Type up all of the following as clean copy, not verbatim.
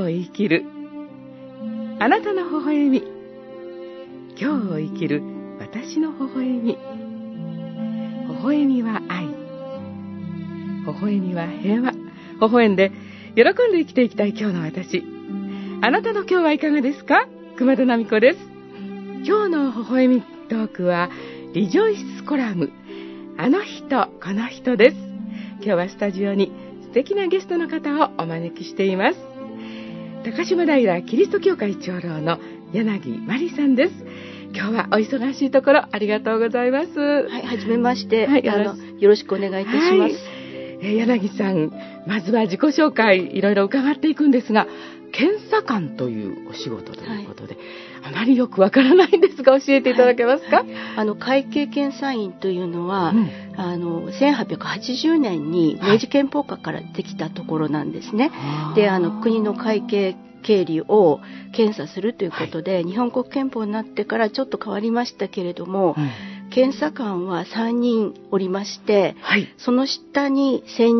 を生きるあなたの微笑み、今日を生きる私の微笑み。微笑みは愛、微笑みは平和。微笑んで喜んで生きていきたい今日の私。あなたの今日はいかがですか？熊田奈美子です。今日の微笑みトークはリジョイスコラム、あの人この人です。今日はスタジオに素敵なゲストの方をお招きしています。高島平キリスト教会長老の柳まりさんです。今日はお忙しいところありがとうございます。 はい、はじめまして、はい、よろしくお願いいたします。 柳さん、まずは自己紹介いろいろ伺っていくんですが、検査官というお仕事ということで、あまりよくわからないんですが教えていただけますか？ 会計検査院というのは、1880年に明治憲法下からできたところなんですね。で、国の会計経理を検査するということで、日本国憲法になってからちょっと変わりましたけれども、検査官は3人おりまして、その下に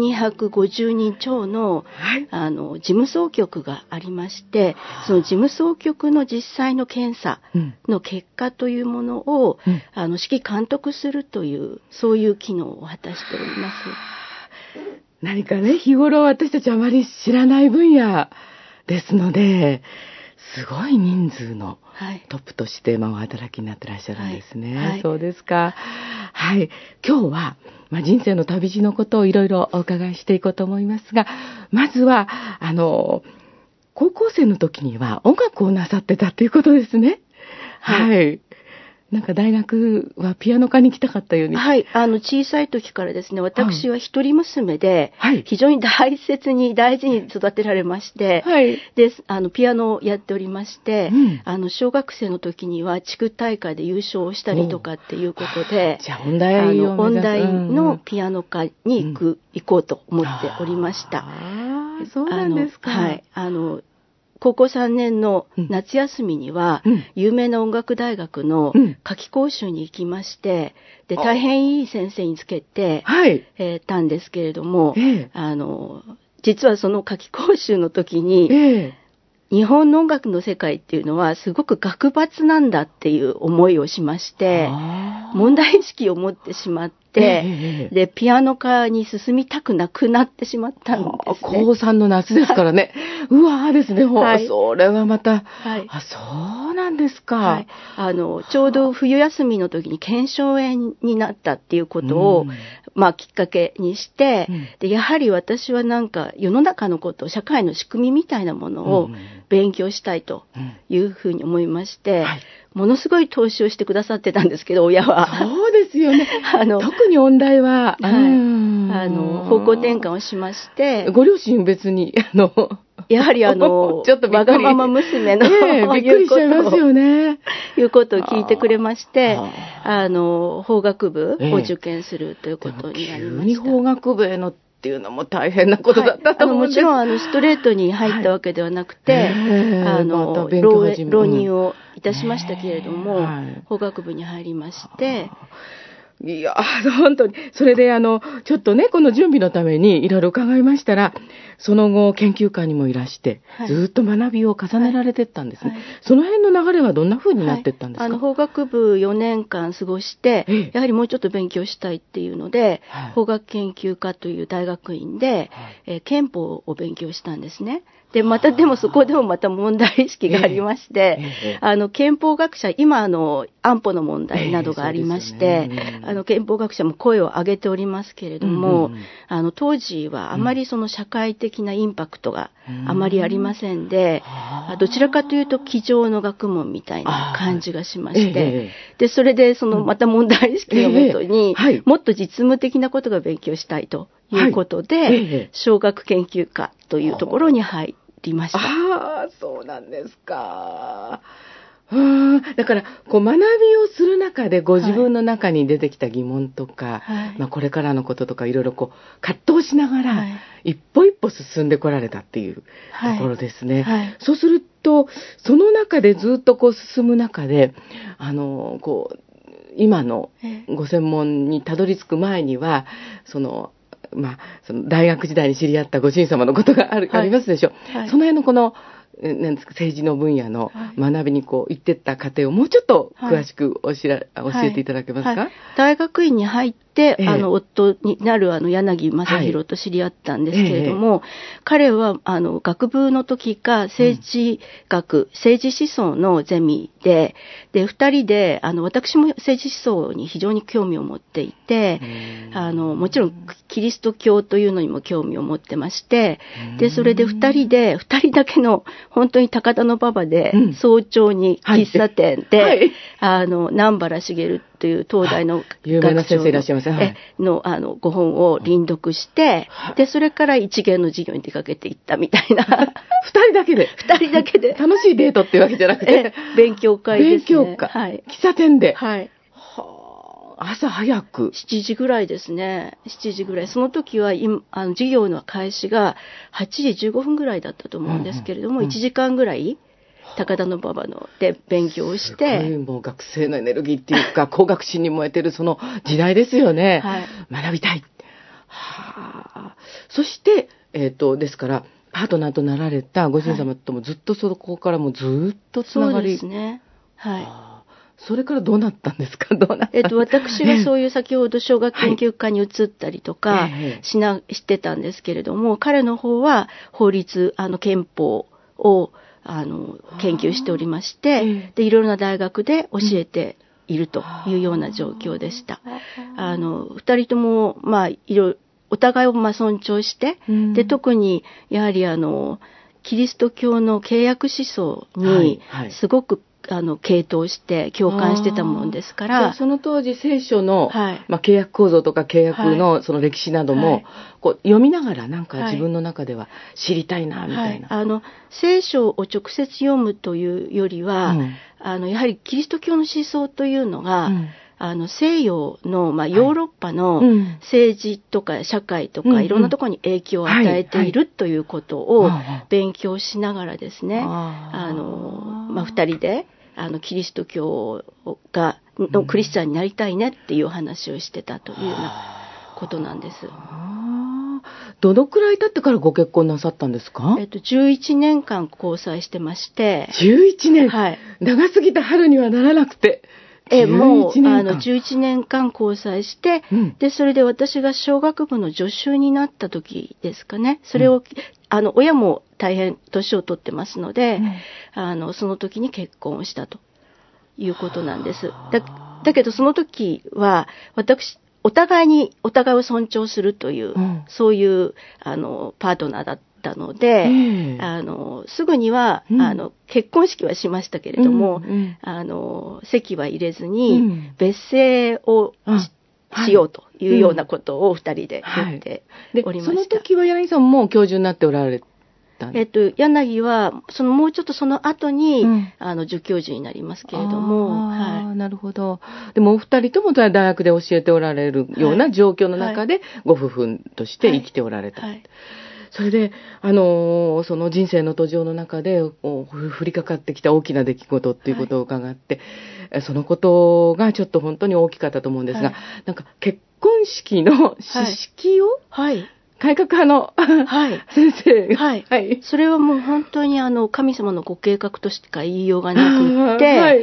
1250人超の、事務総局がありまして、その事務総局の実際の検査の結果というものを、指揮監督するという、そういう機能を果たしております。 何かね、日頃私たちあまり知らない分野ですので、すごい人数のトップとしてお働きになってらっしゃるんですね。そうですか。はい。今日は、人生の旅路のことをいろいろお伺いしていこうと思いますが、まずは、高校生の時には音楽をなさってたということですね。はい。なんか大学はピアノ科に行きたかったように。 はい。小さい時からですね、私は一人娘で、非常に大事に育てられまして、で、ピアノをやっておりまして、小学生の時には地区大会で優勝をしたりとかっていうことで、 じゃあ音大のピアノ科に行こうと思っておりました。 そうなんですか。 はい。高校3年の夏休みには、有名な音楽大学の夏期講習に行きまして、で、大変いい先生につけて、たんですけれども、実はその夏期講習の時に、日本の音楽の世界っていうのはすごく学閥なんだっていう思いをしまして、問題意識を持ってしまって、で、ピアノ科に進みたくなくなってしまったんですね。 高3の夏ですからね。うわーですね。それはまた、そうなんですか。 ちょうど冬休みの時に腱鞘炎になったっていうことを、きっかけにして、で、やはり私はなんか世の中のこと、社会の仕組みみたいなものを勉強したいというふうに思いまして、ものすごい投資をしてくださってたんですけど、親は。 そうですよね。特に音大は、 方向転換をしまして。 ご両親別に、 やはりちょっとわがまま娘の、 びっくりしちゃいますよね。 いうことを聞いてくれまして、法学部を受験するということになりました。 急に法学部へのっていうのも大変なことだったと思うんです。 もちろんストレートに入ったわけではなくて、浪人をいたしましたけれども、法学部に入りまして、 いや、本当に。それでちょっとね、この準備のためにいろいろ伺いましたら、その後研究会にもいらして、ずっと学びを重ねられてったんですね。その辺の流れはどんな風になってったんですか？ 法学部4年間過ごして、やはりもうちょっと勉強したいっていうので、法学研究科という大学院で、憲法を勉強したんですね。で、でもそこでもまた問題意識がありまして、憲法学者、今安保の問題などがありまして、憲法学者も声を上げておりますけれども、当時はあまりその社会的なインパクトがあまりありませんで、どちらかというと机上の学問みたいな感じがしまして、で、それでまた問題意識をもとに、もっと実務的なことが勉強したいということで、小学研究科というところに入りました。 そうなんですか。だから学びをする中でご自分の中に出てきた疑問とか、これからのこととかいろいろ葛藤しながら、一歩一歩進んでこられたっていうところですね。そうするとその中でずっと進む中で今のご専門にたどり着く前にはその大学時代に知り合ったご主人様のことがありますでしょ。その辺のなんですか、政治の分野の学びにこう行ってった過程をもうちょっと詳しく教えていただけますか？ はいはい、大学院に入って、夫になる柳正弘と知り合ったんですけれども、彼は学部の時か政治学、政治思想のゼミで、二人で私も政治思想に非常に興味を持っていて、もちろんキリスト教というのにも興味を持ってまして、でそれで二人だけの本当に高田馬場で、早朝に喫茶店で、南原茂という東大の有名な先生いらっしゃいますね。 のご本を輪読して、でそれから一元の授業に出かけていったみたいな。 二人だけで楽しいデートっていうわけじゃなくて、 勉強会ですね。 勉強会、はい、喫茶店で、 はい、 朝早く 7時ぐらいですね。7時ぐらい。その時は授業の開始が8時15分ぐらいだったと思うんですけれども、1時間ぐらい高田馬場ので勉強をして、 すごいもう学生のエネルギーっていうか工学心に燃えてるその時代ですよね。 はい、 学びたい。そしてですからパートナーとなられたご主人様ともずっとそこからもずっとつながり。 そうですね。はい。 それからどうなったんですか？ 私がそういう先ほど小学研究科に移ったりとかしてたんですけれども、彼の方は法律、憲法を研究しておりまして、でいろいろな大学で教えているというような状況でした。二人ともお互いを尊重して、で特にやはりキリスト教の契約思想にすごく傾倒して共感してたもんですから、 その当時聖書の、契約構造とか契約のその歴史なども、こう読みながらなんか自分の中では知りたいなみたいな、 聖書を直接読むというよりは、やはりキリスト教の思想というのが、西洋の、ヨーロッパの政治とか社会とか、いろんなところに影響を与えているということを勉強しながらですね、二人でキリスト教のクリスチャンになりたいねっていう話をしてたというようなことなんです。 どのくらい経ってからご結婚なさったんですか ？11年間交際してまして。 11年、 はい、 長すぎた春にはならなくて。 もう11年間交際して、でそれで私が小学部の助手になった時ですかね。それを、親も大変年を取ってますので、その時に結婚をしたということなんです。だけどその時はお互いを尊重するという、そういうパートナーだったので、すぐには、結婚式はしましたけれども、籍は入れずに、別姓をしようというようなことを二人で言っておりました。 その時は柳さんも教授になっておられたんですか？ 柳はもうちょっとその後に、助教授になりますけれども。 なるほど。でもお二人とも大学で教えておられるような状況の中で、ご夫婦として生きておられた。それでその人生の途上の中で降りかかってきた大きな出来事っていうことを伺って、そのことがちょっと本当に大きかったと思うんですが、なんか結婚式の式式を、改革派の、先生が、 それはもう本当に神様のご計画としか言いようがなくって、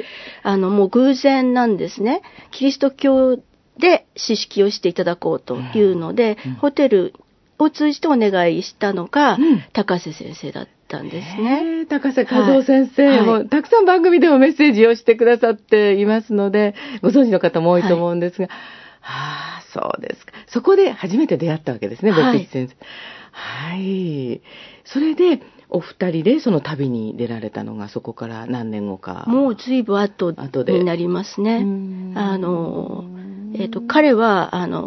もう偶然なんですね。キリスト教で式式をしていただこうというので、ホテルを通じてお願いしたのが、高瀬先生だったんですね。 高瀬和夫先生も、たくさん番組でもメッセージをしてくださっていますので、ご存知の方も多いと思うんですが、そうですか。そこで初めて出会ったわけですね、別筆先生。それでお二人でその旅に出られたのがそこから何年後か。 もう随分後になりますね。彼は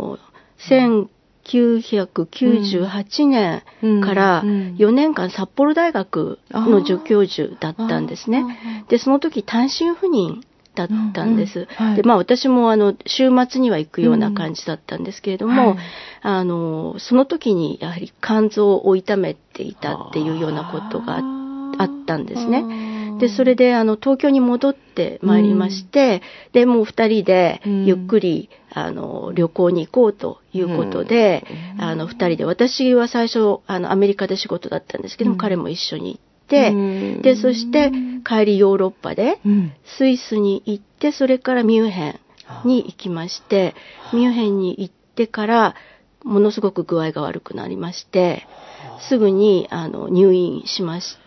1998年から4年間札幌大学の助教授だったんですね。でその時単身赴任だったんです。で私も週末には行くような感じだったんですけれども、その時にやはり肝臓を痛めていたっていうようなことがあったんですね。でそれで東京に戻ってまいりまして、でもう2人でゆっくり旅行に行こうということで、2人で、私は最初アメリカで仕事だったんですけども、彼も一緒に行っで、そして帰りヨーロッパで、スイスに行って、それからミュンヘンに行きまして、ミュンヘンに行ってから、ものすごく具合が悪くなりまして、すぐに入院しまして、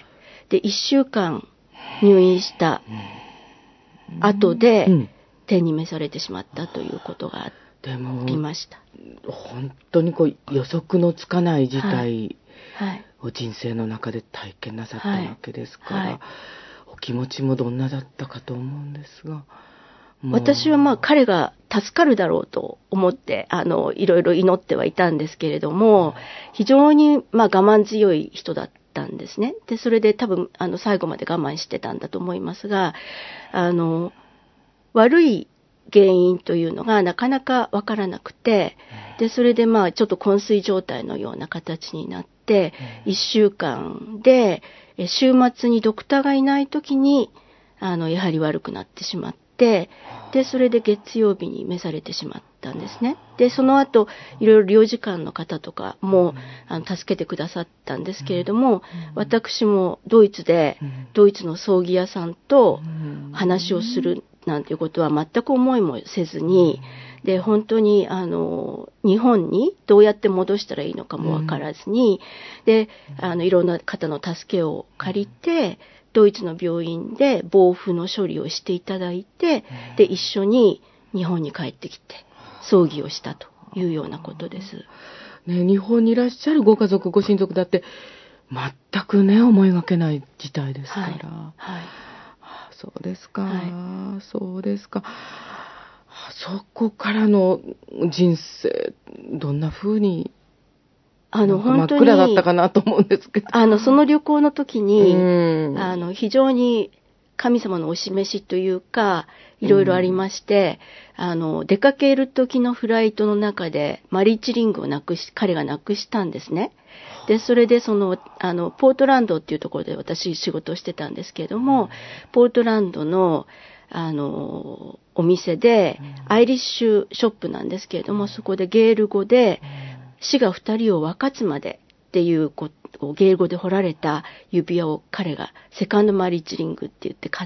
で、1週間入院した後で、天に召されてしまったということがありました。 本当に予測のつかない事態を人生の中で体験なさったわけですから、お気持ちもどんなだったかと思うんですが。 私は彼が助かるだろうと思って、いろいろ祈ってはいたんですけれども、非常に我慢強い人だったんですね。で、それで多分、最後まで我慢してたんだと思いますが、悪い原因というのがなかなかわからなくて、で、それでちょっと昏睡状態のような形になって、1週間で、週末にドクターがいない時に、やはり悪くなってしまって、で、それで月曜日に召されてしまったんですね。で、その後、いろいろ領事館の方とかも、助けてくださったんですけれども、私もドイツで、ドイツの葬儀屋さんと話をするなんていうことは全く思いもせずに、で、本当に、日本にどうやって戻したらいいのかもわからずに、で、いろんな方の助けを借りて、ドイツの病院で防腐の処理をしていただいて、で、一緒に日本に帰ってきて、葬儀をしたというようなことです。 ね、日本にいらっしゃるご家族、ご親族だって、全くね、思いがけない事態ですから。そうですか、そうですか。そこからの人生、どんな風に、本当に真っ暗だったかなと思うんですけど。 その旅行の時に、非常に神様のお示しというか、いろいろありまして、出かける時のフライトの中で、マリッジリングを彼がなくしたんですね。で、それでポートランドっていうところで私仕事をしてたんですけれども、ポートランドの、お店で、アイリッシュショップなんですけれども、そこでゲール語で、死が2人を分かつまでっていうことをゲール語で彫られた指輪を彼がセカンドマリッジリングって言って買って、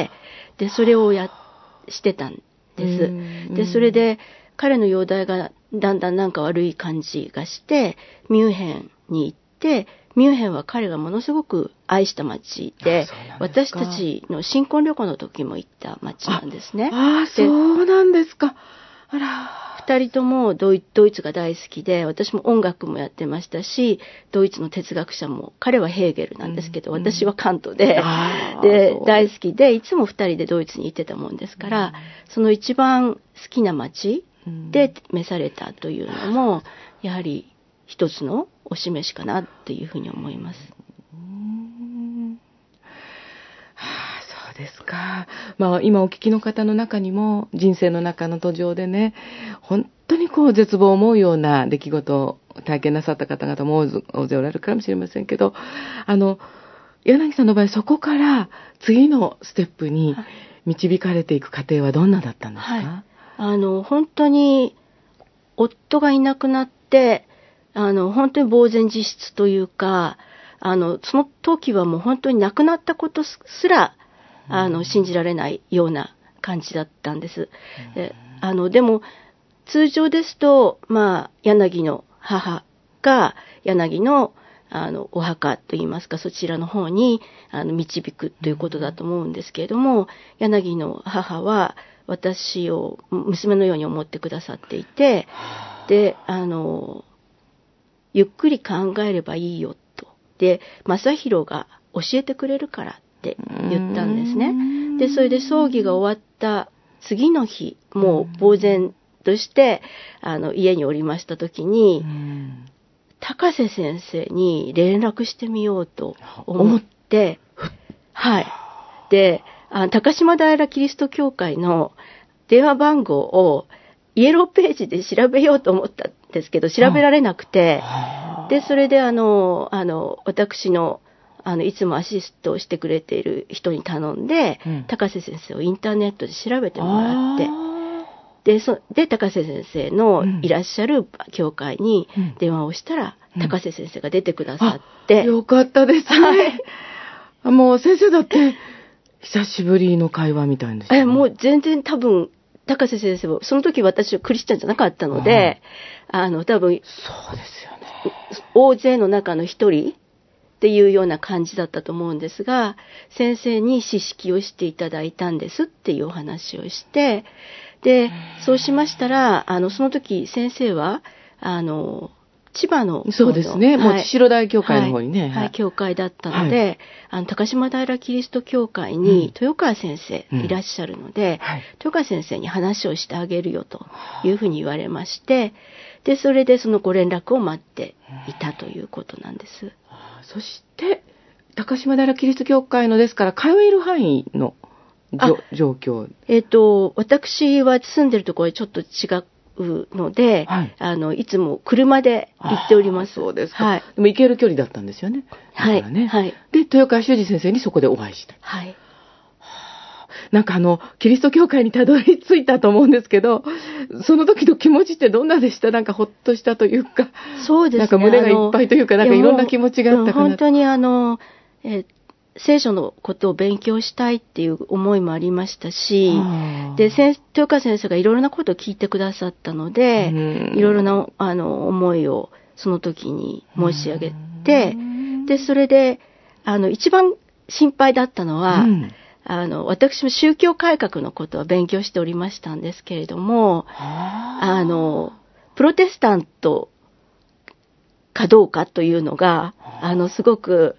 で、それをしてたんです。で、それで彼の容体がだんだんなんか悪い感じがして、ミュンヘンに行って、ミュンヘンは彼がものすごく愛した街で、私たちの新婚旅行の時も行った街なんですね。 そうなんですか。あら。 二人ともドイツが大好きで、私も音楽もやってましたし、ドイツの哲学者も、彼はヘーゲルなんですけど、私はカントで、大好きで、いつも二人でドイツに行ってたもんですから、その一番好きな街で召されたというのも、やはり一つのお示しかなっていうふうに思います。 そうですか。今お聞きの方の中にも人生の中の途上でね、本当に絶望を思うような出来事を体験なさった方々も大勢おられるかもしれませんけど、柳さんの場合そこから次のステップに導かれていく過程はどんなだったんですか？ 本当に夫がいなくなって、本当に呆然自失というか、その時はもう本当に亡くなったことすら信じられないような感じだったんです。でも、通常ですと、柳の母が、柳の、お墓といいますか、そちらの方に、導くということだと思うんですけれども、柳の母は、私を娘のように思ってくださっていて、で、ゆっくり考えればいいよと。で、正弘が教えてくれるからって言ったんですね。で、それで葬儀が終わった次の日、もう呆然として、家におりましたときに、高瀬先生に連絡してみようと思って、で、高島平キリスト教会の電話番号をイエローページで調べようと思ったんですけど、調べられなくて、で、それで私の、いつもアシストをしてくれている人に頼んで、高瀬先生をインターネットで調べてもらって、で、高瀬先生のいらっしゃる教会に電話をしたら、 高瀬先生が出てくださって。 よかったですね。はい、もう先生だって、久しぶりの会話みたいですね。 もう全然多分、高瀬先生も、その時私はクリスチャンじゃなかったので、多分、 そうですよね。 大勢の中の一人っていうような感じだったと思うんですが、先生に指揮をしていただいたんですっていうお話をして、で、そうしましたら、その時先生は、千葉の。 そうですね。もう千代大教会の方にね。 はい、教会だったので、高島平キリスト教会に豊川先生いらっしゃるので、豊川先生に話をしてあげるよというふうに言われまして、で、それでそのご連絡を待っていたということなんです。 そして、高島平キリスト教会のですから通える範囲の状況。 私は住んでるところはちょっと違ので、いつも車で行っております。 そうですか。でも行ける距離だったんですよね。 はい。 で、豊川修司先生にそこでお会いした。 はい。 なんかキリスト教会にたどり着いたと思うんですけど、その時の気持ちってどんなでした？なんかほっとしたというか。 そうですね。 なんか胸がいっぱいというか、なんかいろんな気持ちがあったかな。 本当に聖書のことを勉強したいっていう思いもありましたし、で、豊川先生がいろいろなことを聞いてくださったので、いろいろな思いをその時に申し上げて、で、それで、一番心配だったのは、私も宗教改革のことは勉強しておりましたんですけれども、プロテスタントかどうかというのが、すごく、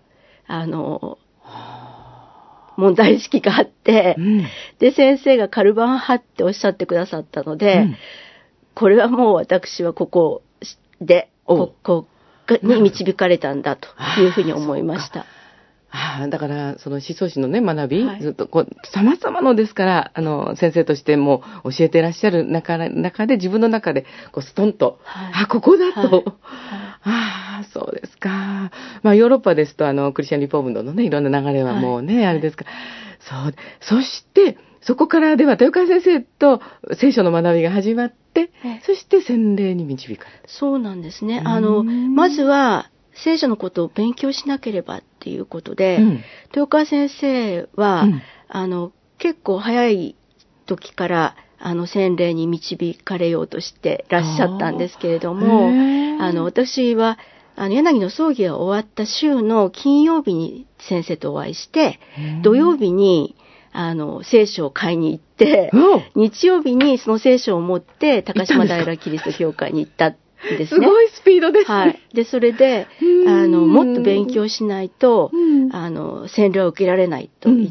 問題意識があって、で、先生がカルバン派っておっしゃってくださったので、これはもう私はここで、ここに導かれたんだというふうに思いました。 だから、その思想史のね、学び、ずっと様々のですから、先生としても教えていらっしゃる中で、自分の中で、ストンと、ここだと。そうですか。ヨーロッパですと、クリスチャンリフォームのね、いろんな流れはもうね、あれですか。そして、そこからでは、豊川先生と聖書の学びが始まって、そして洗礼に導かれた。 そうなんですね。まずは、聖書のことを勉強しなければっていうことで、豊川先生は、結構早い時から、洗礼に導かれようとしてらっしゃったんですけれども、私は、柳の葬儀が終わった週の金曜日に先生とお会いして、土曜日に、聖書を買いに行って、日曜日にその聖書を持って高島平キリスト教会に行ったですね。 すごいスピードですね。 はい。で、それで、もっと勉強しないと、洗礼を受けられないと言って、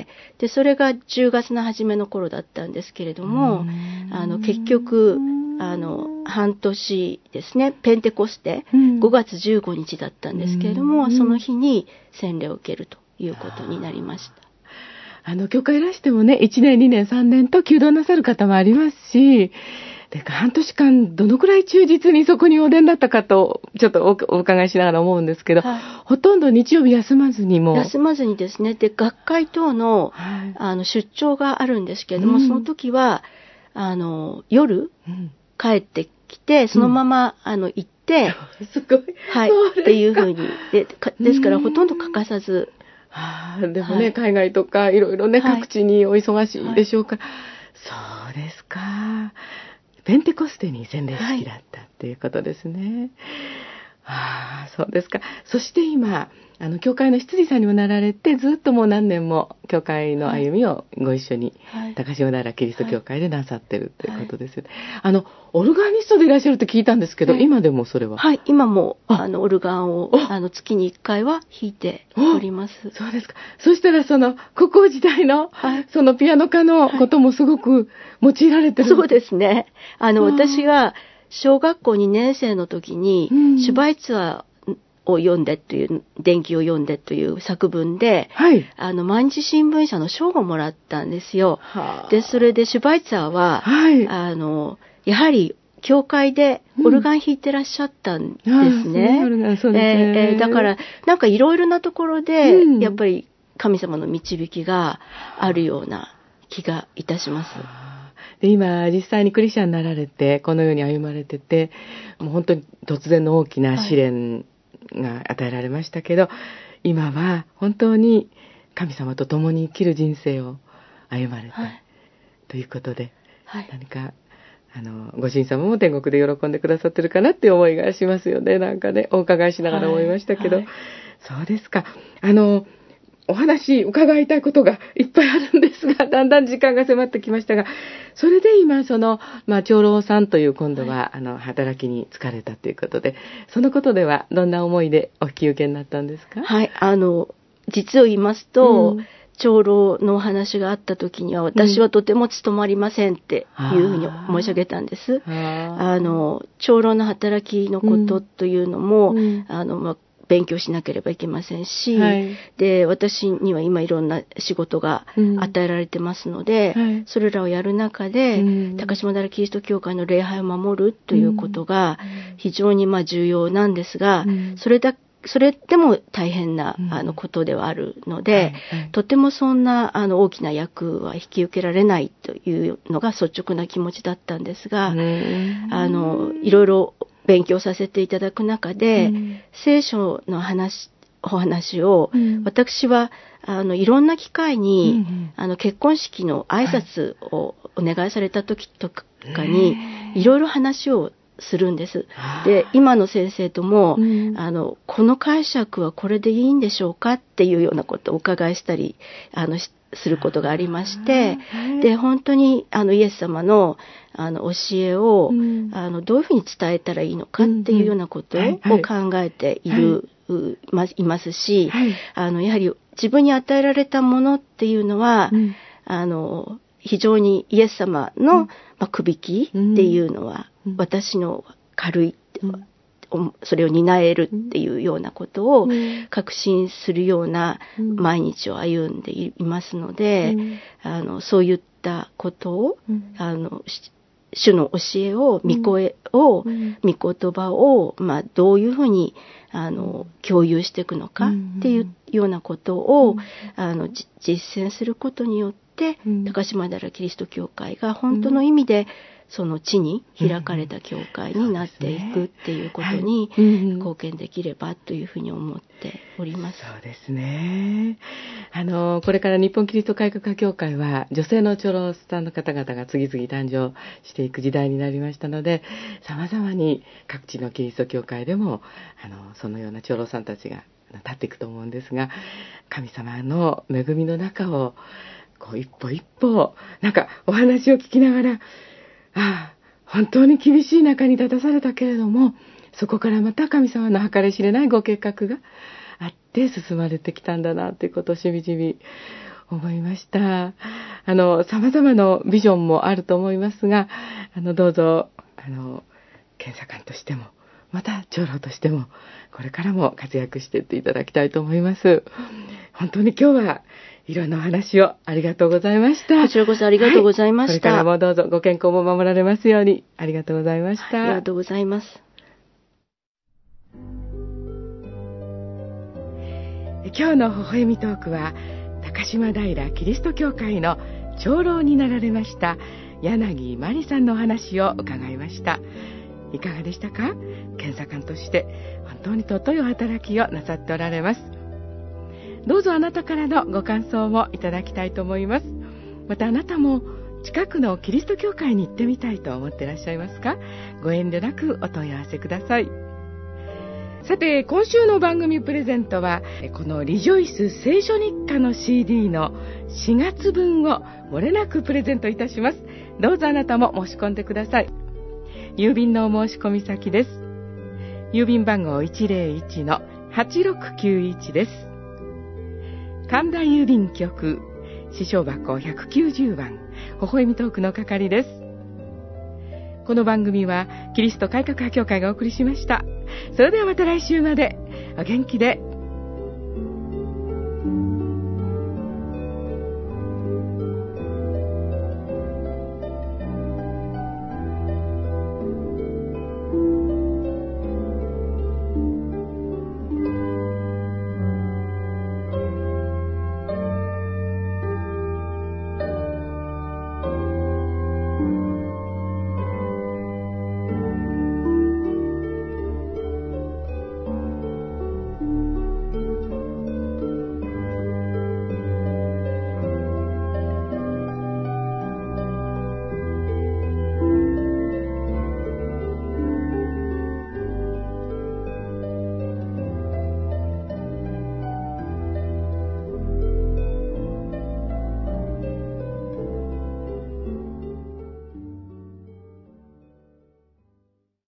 で、それが10月の初めの頃だったんですけれども、結局、半年ですね、ペンテコステ、5月15日だったんですけれども、その日に洗礼を受けるということになりました。 教会いらしてもね、1年、2年、3年と求道なさる方もありますし、で、半年間、どのくらい忠実にそこにお出になったかと、ちょっとお伺いしながら思うんですけど、ほとんど日曜日休まずにも。 休まずにですね、で、学会等の、出張があるんですけれども、その時は、夜、帰ってきて、そのまま、行って、 すごい。 はい、っていうふうに。ですから、ほとんど欠かさず。 でもね、海外とか、いろいろね、各地にお忙しいでしょうから。そうですか。ペンテコステに洗礼式だったっていうことですね。そうですか。そして今、教会の執事さんにもなられて、ずっともう何年も教会の歩みをご一緒に、高島平キリスト教会でなさってるということですよね。オルガニストでいらっしゃるって聞いたんですけど、今でもそれは？ はい、今も、オルガンを、月に1回は弾いております。 そうですか。そしたら、高校時代の、そのピアノ科のこともすごく用いられてる。 そうですね。私が、小学校2年生の時に、シュバイツァーを読んでという、伝記を読んでという作文で、毎日新聞社の賞をもらったんですよ。で、それでシュバイツァーは、やはり、教会でオルガン弾いてらっしゃったんですね。だから、なんかいろいろなところで、やっぱり神様の導きがあるような気がいたします。 で、今実際にクリスチャンになられてこのように歩まれてて、もう本当に突然の大きな試練が与えられましたけど、今は本当に神様と共に生きる人生を歩まれた、ということで、何かご主人様も天国で喜んでくださってるかなっていう思いがしますよね。なんかね、お伺いしながら思いましたけど、そうですか。お話伺いたいことがいっぱいあるんですが、だんだん時間が迫ってきましたが、それで今長老さんという今度は、働きに就かれたということで、そのことではどんな思いでお引き受けになったんですか？ はい、実を言いますと、長老のお話があった時には、私はとても務まりませんっていうふうに申し上げたんです。長老の働きのことというのも、勉強しなければいけませんし、で、私には今いろんな仕事が与えられてますので、それらをやる中で、高島平キリスト教会の礼拝を守るということが非常に重要なんですが、それでも大変なことではあるので、とてもそんな大きな役は引き受けられないというのが率直な気持ちだったんですが、いろいろ勉強させていただく中で、聖書のお話を、私はいろんな機会に、結婚式の挨拶をお願いされた時とかに、いろいろ話をするんです。で、今の先生とも、この解釈はこれでいいんでしょうかっていうようなことをお伺いしたりすることがありまして、で、本当にイエス様の教えをどういうふうに伝えたらいいのかっていうようなことを考えていますし、やはり自分に与えられたものっていうのは、非常にイエス様のくびきっていうのは、私の軽い、それを担えるっていうようなことを確信するような毎日を歩んでいますので、そういったことを、主の教えを、御声を、御言葉を、どういうふうに共有していくのかっていうようなことを実践することによって、高島平キリスト教会が本当の意味でその地に開かれた教会になっていくっていうことに貢献できればというふうに思っております。 そうですね。これから日本キリスト改革派教会は女性の長老さんの方々が次々誕生していく時代になりましたので、様々に各地のキリスト教会でもそのような長老さんたちが立っていくと思うんですが、神様の恵みの中を一歩一歩なんかお話を聞きながら、本当に厳しい中に立たされたけれども、そこからまた神様の計り知れないご計画があって進まれてきたんだなということをしみじみ思いました。様々なビジョンもあると思いますが、どうぞ検査官としてもまた長老としてもこれからも活躍していっていただきたいと思います。本当に今日はいろんなお話をありがとうございました。 こちらこそありがとうございました。 これからもどうぞご健康も守られますように。ありがとうございました。 ありがとうございます。 今日の微笑みトークは、高島平キリスト教会の長老になられました柳真理さんのお話を伺いました。いかがでしたか？検査官として本当に尊いお働きをなさっておられます。どうぞあなたからのご感想もいただきたいと思います。またあなたも近くのキリスト教会に行ってみたいと思っていらっしゃいますか？ご遠慮なくお問い合わせください。さて、今週の番組プレゼントはこのリジョイス聖書日課の CD の4月分を漏れなくプレゼントいたします。どうぞあなたも申し込んでください。郵便のお申し込み先です。郵便番号 101-8691 です。神田郵便局支所箱190番微笑みトークの係です。この番組はキリスト改革派教会がお送りしました。それではまた来週までお元気で